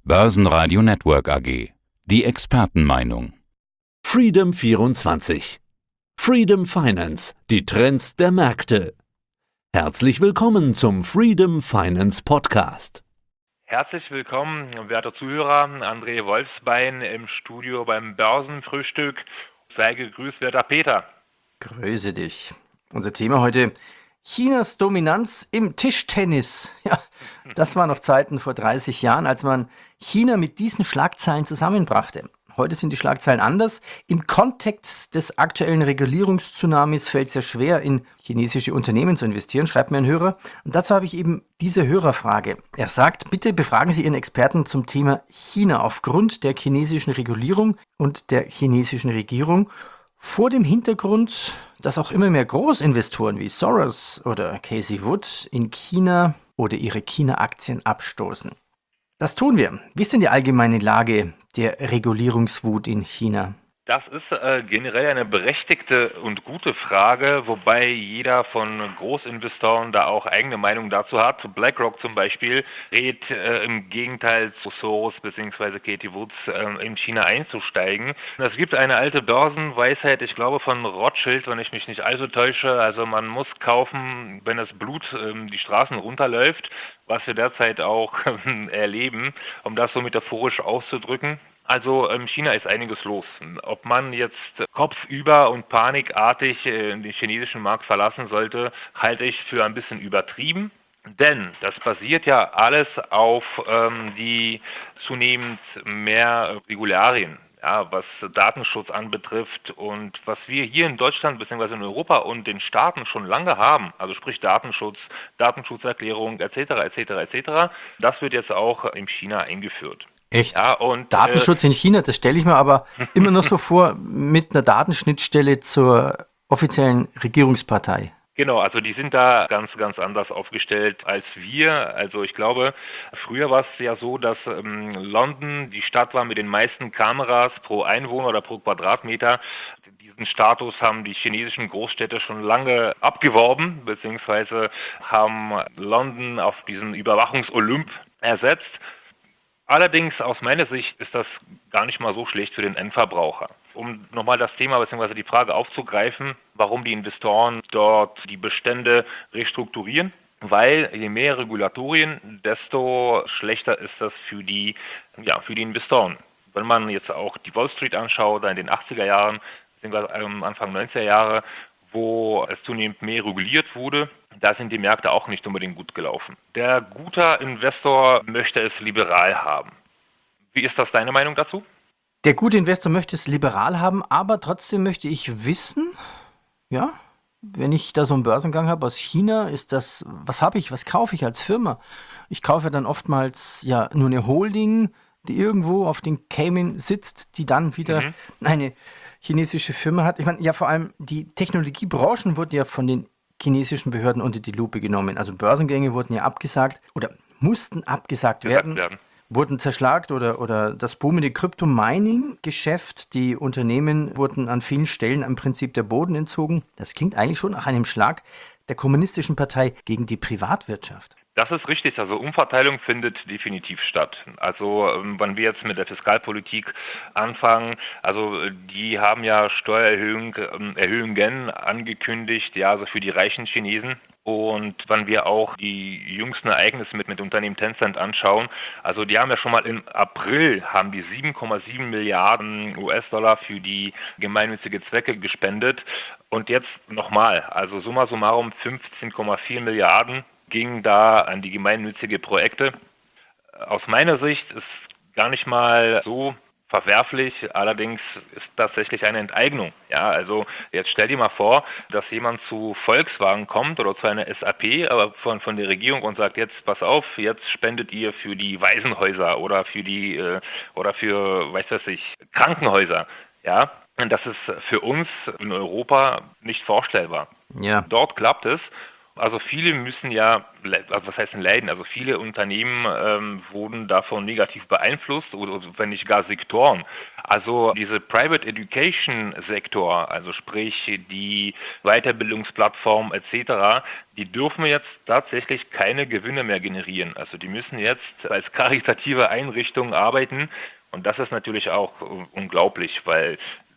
Börsenradio Network AG. Die Expertenmeinung. Freedom 24. Freedom Finance. Die Trends der Märkte. Herzlich willkommen zum Freedom Finance Podcast. Herzlich willkommen, werte Zuhörer. André Wolfsbein im Studio beim Börsenfrühstück. Sei gegrüßt, werter Peter. Grüße dich. Unser Thema heute: Chinas Dominanz im Tischtennis. Ja, das war noch Zeiten vor 30 Jahren, als man China mit diesen Schlagzeilen zusammenbrachte. Heute sind die Schlagzeilen anders. Im Kontext des aktuellen Regulierungstsunamis fällt es sehr schwer, in chinesische Unternehmen zu investieren, schreibt mir ein Hörer. Und dazu habe ich eben diese Hörerfrage. Er sagt, bitte befragen Sie Ihren Experten zum Thema China aufgrund der chinesischen Regulierung und der chinesischen Regierung. Vor dem Hintergrund, dass auch immer mehr Großinvestoren wie Soros oder Casey Wood in China oder ihre China-Aktien abstoßen. Das tun wir. Wie ist denn die allgemeine Lage der Regulierungswut in China? Das ist generell eine berechtigte und gute Frage, wobei jeder von Großinvestoren da auch eigene Meinung dazu hat. BlackRock zum Beispiel rät im Gegenteil zu Soros bzw. Katie Woods in China einzusteigen. Es gibt eine alte Börsenweisheit, ich glaube von Rothschild, wenn ich mich nicht allzu täusche. Also man muss kaufen, wenn das Blut die Straßen runterläuft, was wir derzeit auch erleben, um das so metaphorisch auszudrücken. Also China ist einiges los. Ob man jetzt kopfüber und panikartig den chinesischen Markt verlassen sollte, halte ich für ein bisschen übertrieben. Denn das basiert ja alles auf die zunehmend mehr Regularien, ja, was Datenschutz anbetrifft und was wir hier in Deutschland bzw. in Europa und den Staaten schon lange haben, also sprich Datenschutz, Datenschutzerklärung etc. etc. etc. Das wird jetzt auch in China eingeführt. Echt? Ja, und Datenschutz in China, das stelle ich mir aber immer noch so vor, mit einer Datenschnittstelle zur offiziellen Regierungspartei. Genau, also die sind da ganz, ganz anders aufgestellt als wir. Also ich glaube, früher war es ja so, dass London die Stadt war mit den meisten Kameras pro Einwohner oder pro Quadratmeter. Diesen Status haben die chinesischen Großstädte schon lange abgeworben, beziehungsweise haben London auf diesen Überwachungsolymp ersetzt. Allerdings aus meiner Sicht ist das gar nicht mal so schlecht für den Endverbraucher. Um nochmal das Thema bzw. die Frage aufzugreifen, warum die Investoren dort die Bestände restrukturieren. Weil je mehr Regulatorien, desto schlechter ist das für die Investoren. Wenn man jetzt auch die Wall Street anschaut, in den 80er Jahren, beziehungsweise Anfang 90er Jahre, wo es zunehmend mehr reguliert wurde, da sind die Märkte auch nicht unbedingt gut gelaufen. Der gute Investor möchte es liberal haben. Wie ist das deine Meinung dazu? Der gute Investor möchte es liberal haben, aber trotzdem möchte ich wissen, ja, wenn ich da so einen Börsengang habe aus China, ist das, was kaufe ich als Firma? Ich kaufe dann oftmals ja nur eine Holding, die irgendwo auf den Cayman sitzt, die dann wieder eine chinesische Firma hat. Ich meine, ja, vor allem die Technologiebranchen wurden ja von den chinesischen Behörden unter die Lupe genommen. Also Börsengänge wurden ja abgesagt oder mussten abgesagt werden. Wurden zerschlagt oder das boomende Crypto-Mining-Geschäft, die Unternehmen wurden an vielen Stellen am Prinzip der Boden entzogen. Das klingt eigentlich schon nach einem Schlag der kommunistischen Partei gegen die Privatwirtschaft. Das ist richtig, also Umverteilung findet definitiv statt. Also wenn wir jetzt mit der Fiskalpolitik anfangen, also die haben ja Steuererhöhungen angekündigt, ja, also für die reichen Chinesen. Und wenn wir auch die jüngsten Ereignisse mit Unternehmen Tencent anschauen, also die haben ja schon mal im April haben die 7,7 Milliarden US-Dollar für die gemeinnützige Zwecke gespendet. Und jetzt nochmal, also summa summarum 15,4 Milliarden ging da an die gemeinnützige Projekte. Aus meiner Sicht ist gar nicht mal so verwerflich, allerdings ist tatsächlich eine Enteignung. Ja, also jetzt stell dir mal vor, dass jemand zu Volkswagen kommt oder zu einer SAP, aber von der Regierung und sagt, jetzt pass auf, jetzt spendet ihr für die Waisenhäuser oder für Krankenhäuser. Ja, und das ist für uns in Europa nicht vorstellbar. Ja. Dort klappt es. Also viele müssen ja, also was heißt denn leiden? Also viele Unternehmen wurden davon negativ beeinflusst oder wenn nicht gar Sektoren. Also diese Private Education Sektor, also sprich die Weiterbildungsplattform etc., die dürfen jetzt tatsächlich keine Gewinne mehr generieren. Also die müssen jetzt als karitative Einrichtungen arbeiten und das ist natürlich auch unglaublich, weil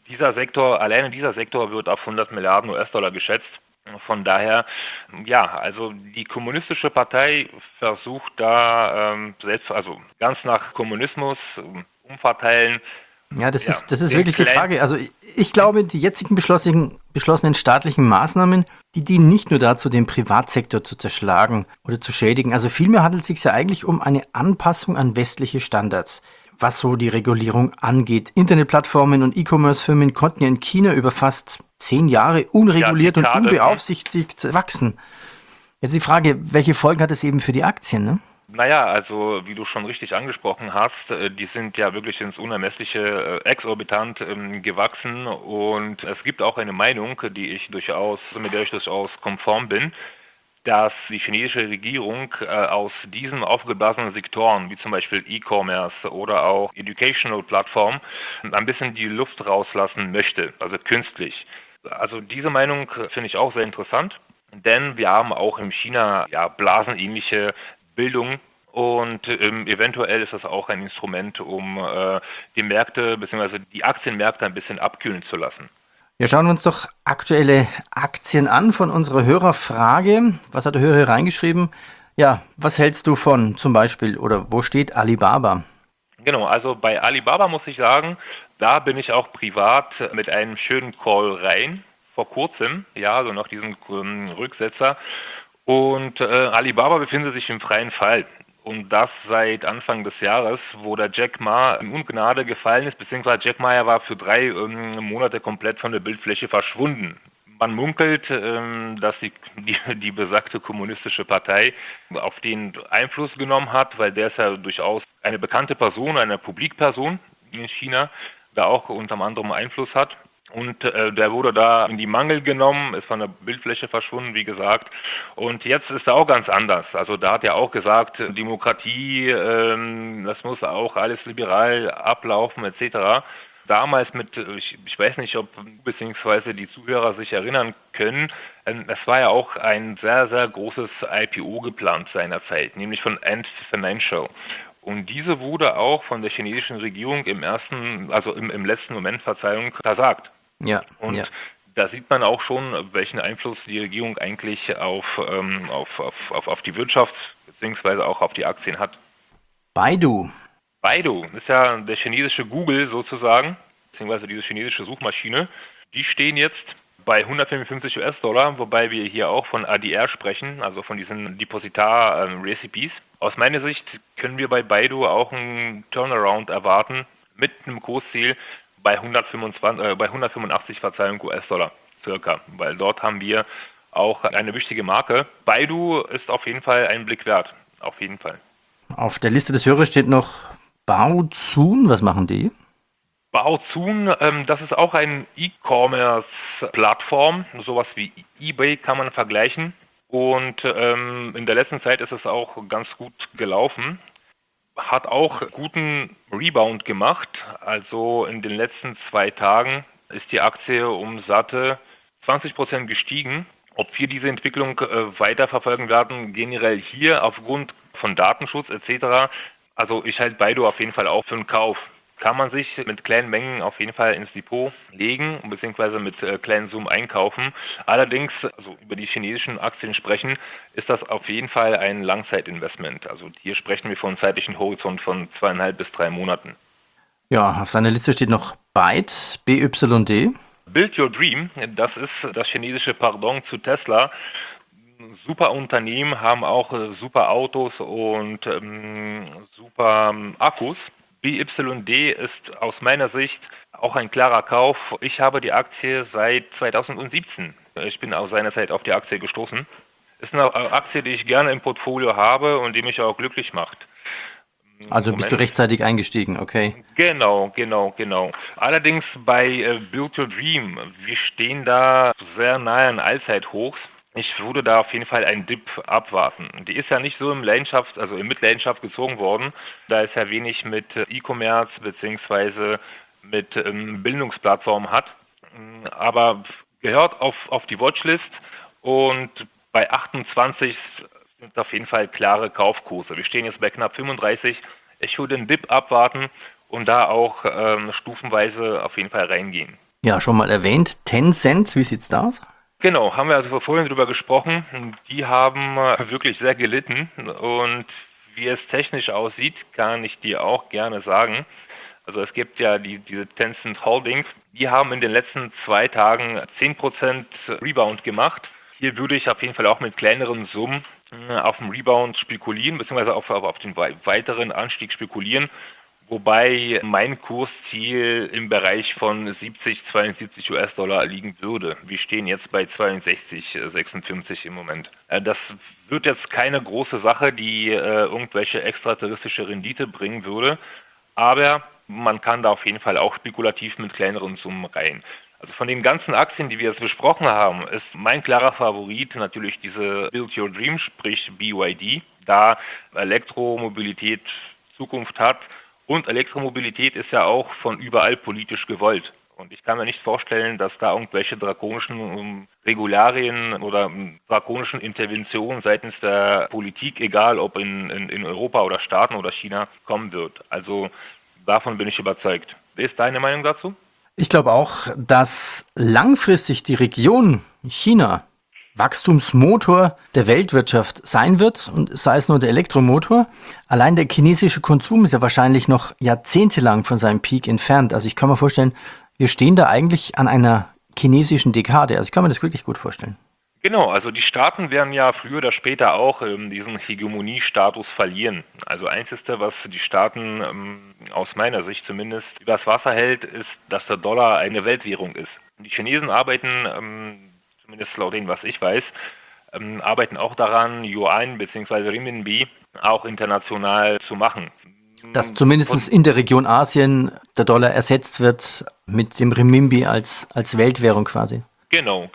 alleine dieser Sektor wird auf 100 Milliarden US-Dollar geschätzt. Von daher, ja, also die kommunistische Partei versucht da also ganz nach Kommunismus umverteilen. Ja, das Ja, ist den wirklich die kleinen- Frage. Also ich glaube, die jetzigen beschlossenen staatlichen Maßnahmen, die dienen nicht nur dazu, den Privatsektor zu zerschlagen oder zu schädigen. Also vielmehr handelt es sich ja eigentlich um eine Anpassung an westliche Standards, was so die Regulierung angeht. Internetplattformen und E-Commerce-Firmen konnten ja in China über fast 10 Jahre unreguliert und Dekade, unbeaufsichtigt wachsen. Jetzt die Frage, welche Folgen hat es eben für die Aktien, ne? Naja, also wie du schon richtig angesprochen hast, die sind ja wirklich ins Unermessliche exorbitant gewachsen und es gibt auch eine Meinung, mit der ich durchaus konform bin, dass die chinesische Regierung aus diesen aufgeblasenen Sektoren, wie zum Beispiel E-Commerce oder auch Educational Plattform, ein bisschen die Luft rauslassen möchte, also künstlich. Also diese Meinung finde ich auch sehr interessant, denn wir haben auch in China ja blasenähnliche Bildung und eventuell ist das auch ein Instrument, um die Märkte bzw. die Aktienmärkte ein bisschen abkühlen zu lassen. Ja, schauen wir uns doch aktuelle Aktien an von unserer Hörerfrage. Was hat der Hörer hier reingeschrieben? Ja, was hältst du von zum Beispiel oder wo steht Alibaba? Genau, also bei Alibaba muss ich sagen, da bin ich auch privat mit einem schönen Call rein, vor kurzem, ja, also nach diesem Rücksetzer. Und Alibaba befindet sich im freien Fall. Und das seit Anfang des Jahres, wo der Jack Ma in Ungnade gefallen ist, beziehungsweise Jack Ma war für 3 Monate komplett von der Bildfläche verschwunden. Man munkelt, dass die besagte kommunistische Partei auf den Einfluss genommen hat, weil der ist ja durchaus eine bekannte Person, eine Publikperson in China, da auch unter anderem Einfluss hat. Und der wurde da in die Mangel genommen, ist von der Bildfläche verschwunden, wie gesagt. Und jetzt ist er auch ganz anders. Also da hat er auch gesagt, Demokratie, das muss auch alles liberal ablaufen etc. Damals ich weiß nicht, ob beziehungsweise die Zuhörer sich erinnern können, es war ja auch ein sehr, sehr großes IPO geplant seinerzeit, nämlich von Ant Financial. Und diese wurde auch von der chinesischen Regierung im letzten Moment, Verzeihung, versagt. Ja, Und ja. da sieht man auch schon, welchen Einfluss die Regierung eigentlich auf die Wirtschaft beziehungsweise auch auf die Aktien hat. Baidu. Baidu ist ja der chinesische Google sozusagen, beziehungsweise diese chinesische Suchmaschine. Die stehen jetzt bei 155 US-Dollar, wobei wir hier auch von ADR sprechen, also von diesen Depositar-Recipes. Aus meiner Sicht können wir bei Baidu auch einen Turnaround erwarten mit einem Kursziel bei 185 US-Dollar circa, weil dort haben wir auch eine wichtige Marke. Baidu ist auf jeden Fall einen Blick wert, auf jeden Fall. Auf der Liste des Hörers steht noch Baozun. Was machen die? Baozun, das ist auch eine E-Commerce-Plattform, sowas wie eBay kann man vergleichen. Und in der letzten Zeit ist es auch ganz gut gelaufen. Hat auch guten Rebound gemacht. Also in den letzten 2 Tagen ist die Aktie um satte 20% gestiegen. Ob wir diese Entwicklung weiterverfolgen werden, generell hier aufgrund von Datenschutz etc. Also ich halte Baidu auf jeden Fall auch für einen Kauf. Kann man sich mit kleinen Mengen auf jeden Fall ins Depot legen, beziehungsweise mit kleinen Summen einkaufen. Allerdings, also über die chinesischen Aktien sprechen, ist das auf jeden Fall ein Langzeitinvestment. Also hier sprechen wir von einem zeitlichen Horizont von 2,5 bis 3 Monaten. Ja, auf seiner Liste steht noch Byte, BYD. Build Your Dream, das ist das chinesische Pardon zu Tesla. Super Unternehmen, haben auch super Autos und super Akkus. BYD ist aus meiner Sicht auch ein klarer Kauf. Ich habe die Aktie seit 2017. Ich bin aus seiner Zeit auf die Aktie gestoßen. Ist eine Aktie, die ich gerne im Portfolio habe und die mich auch glücklich macht. Also bist du rechtzeitig eingestiegen, okay. Genau. Allerdings bei Build Your Dream, wir stehen da sehr nahe an Allzeithochs. Ich würde da auf jeden Fall einen Dip abwarten. Die ist ja nicht so in Mitleidenschaft gezogen worden. Da es ja wenig mit E-Commerce bzw. mit Bildungsplattformen hat. Aber gehört auf die Watchlist und bei 28 sind auf jeden Fall klare Kaufkurse. Wir stehen jetzt bei knapp 35. Ich würde den Dip abwarten und da auch stufenweise auf jeden Fall reingehen. Ja, schon mal erwähnt, Tencent, wie sieht's da aus? Genau, haben wir also vorhin drüber gesprochen. Die haben wirklich sehr gelitten und wie es technisch aussieht, kann ich dir auch gerne sagen. Also es gibt ja diese Tencent Holding, die haben in den letzten 2 Tagen 10% Rebound gemacht. Hier würde ich auf jeden Fall auch mit kleineren Summen auf den Rebound spekulieren, beziehungsweise auf den weiteren Anstieg spekulieren. Wobei mein Kursziel im Bereich von 70, 72 US-Dollar liegen würde. Wir stehen jetzt bei 62, 56 im Moment. Das wird jetzt keine große Sache, die irgendwelche extraterrestrische Rendite bringen würde. Aber man kann da auf jeden Fall auch spekulativ mit kleineren Summen rein. Also von den ganzen Aktien, die wir jetzt besprochen haben, ist mein klarer Favorit natürlich diese Build Your Dream, sprich BYD, da Elektromobilität Zukunft hat. Und Elektromobilität ist ja auch von überall politisch gewollt. Und ich kann mir nicht vorstellen, dass da irgendwelche drakonischen Regularien oder drakonischen Interventionen seitens der Politik, egal ob in Europa oder Staaten oder China, kommen wird. Also davon bin ich überzeugt. Wie ist deine Meinung dazu? Ich glaube auch, dass langfristig die Region China Wachstumsmotor der Weltwirtschaft sein wird und sei es nur der Elektromotor. Allein der chinesische Konsum ist ja wahrscheinlich noch jahrzehntelang von seinem Peak entfernt. Also ich kann mir vorstellen, wir stehen da eigentlich an einer chinesischen Dekade. Also ich kann mir das wirklich gut vorstellen. Genau, also die Staaten werden ja früher oder später auch diesen Hegemoniestatus verlieren. Also einzige, was die Staaten aus meiner Sicht zumindest übers Wasser hält, ist, dass der Dollar eine Weltwährung ist. Die Chinesen arbeiten zumindest laut dem, was ich weiß, arbeiten auch daran, Yuan bzw. Renminbi auch international zu machen. Dass zumindest in der Region Asien der Dollar ersetzt wird mit dem Renminbi als Weltwährung quasi. Genau.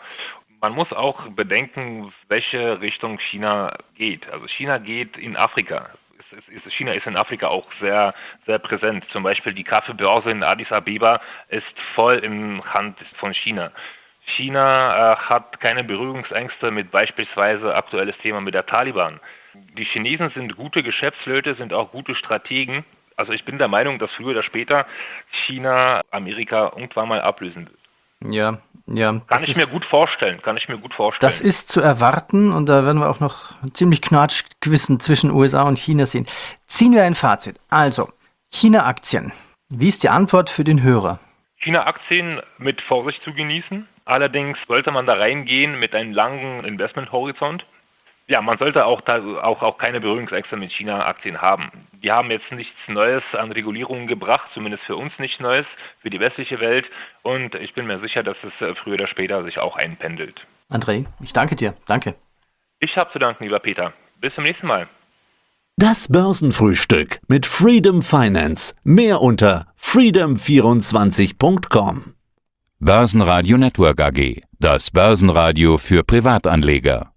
Man muss auch bedenken, welche Richtung China geht. Also China geht in Afrika. China ist in Afrika auch sehr, sehr präsent. Zum Beispiel die Kaffeebörse in Addis Abeba ist voll in Hand von China. China hat keine Berührungsängste mit beispielsweise aktuelles Thema mit der Taliban. Die Chinesen sind gute Geschäftsleute, sind auch gute Strategen. Also ich bin der Meinung, dass früher oder später China Amerika irgendwann mal ablösen wird. Ja. Kann ich mir gut vorstellen. Das ist zu erwarten und da werden wir auch noch ziemlich Knatschgewissen zwischen USA und China sehen. Ziehen wir ein Fazit. Also, China-Aktien. Wie ist die Antwort für den Hörer? China-Aktien mit Vorsicht zu genießen. Allerdings sollte man da reingehen mit einem langen Investmenthorizont. Ja, man sollte auch keine Berührungsängste mit China-Aktien haben. Die haben jetzt nichts Neues an Regulierungen gebracht, zumindest für uns nichts Neues, für die westliche Welt. Und ich bin mir sicher, dass es früher oder später sich auch einpendelt. André, ich danke dir. Danke. Ich habe zu danken, lieber Peter. Bis zum nächsten Mal. Das Börsenfrühstück mit Freedom Finance. Mehr unter freedom24.com. Börsenradio Network AG. Das Börsenradio für Privatanleger.